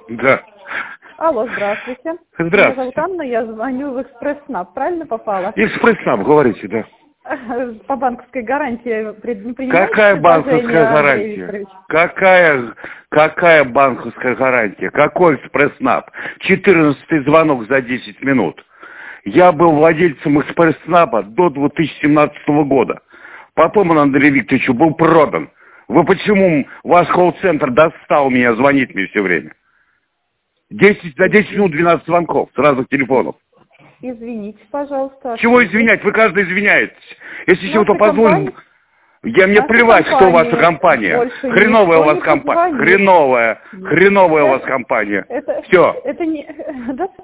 Да. Алло, здравствуйте. Здравствуйте. Меня зовут Анна, я звоню в Экспресс-СНАП. Правильно попала? Экспресс-СНАП, говорите, да. По банковской гарантии не принимаете Какая предложение, банковская Андрей гарантия? Викторович? Какая банковская гарантия? Какой экспресс-СНАП? 14-й звонок за 10 минут. Я был владельцем экспресс-СНАПа до 2017 года. Потом он, Андрей Викторович, был продан. Вы почему, ваш колл-центр достал меня, звонит мне все время? За 10 минут 12 звонков с разных телефонов. Извините, пожалуйста. Чего извинять? Вы каждый извиняетесь. Если чего-то позволим... Мне плевать, кто ваша компания. Хреновая у вас компания. Хреновая у вас компания. Все. Это не...